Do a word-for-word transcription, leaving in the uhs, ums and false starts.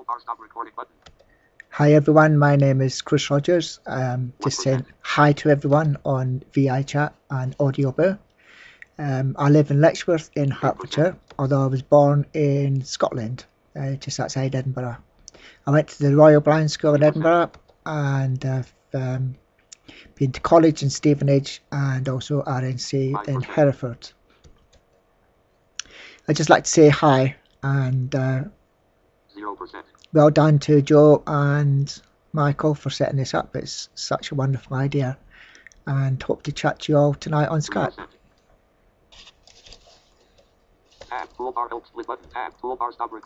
Hi everyone, my name is Chris Rogers. Um, just saying hi to everyone on V I Chat and Audioboo. Um, I live in Letchworth in Hertfordshire, although I was born in Scotland, uh, just outside Edinburgh. I went to the Royal Blind School in Edinburgh, and I've um, been to college in Stevenage and also R N C in Hereford. I'd just like to say hi and uh, well done to Joe and Michael for setting this up. It's such a wonderful idea, and hope to chat to you all tonight on Skype. Tab, toolbar helps with button, tab, toolbar stop recording.